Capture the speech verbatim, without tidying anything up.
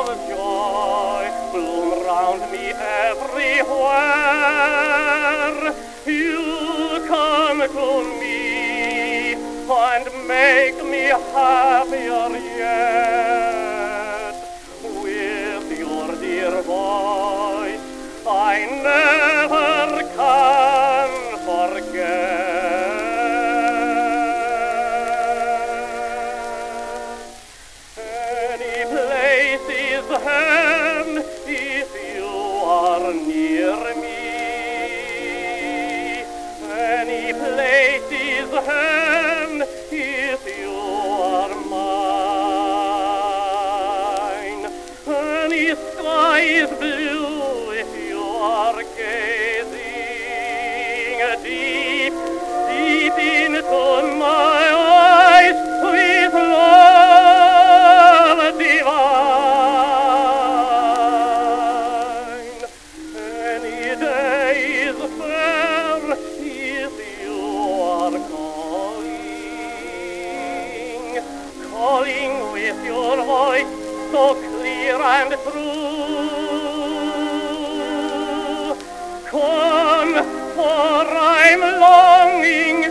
of joy bloom round me everywhere. You come to me and make me happier yet. With your dear voice I never can forget. Any place is heaven if you are near me. Any place is heaven if you are mine. Any sky is blue if you are gazing deep, deep into my eyes with love divine. Any day is fair if you are calling, calling with your voice so clear and true. Come, for I'm longing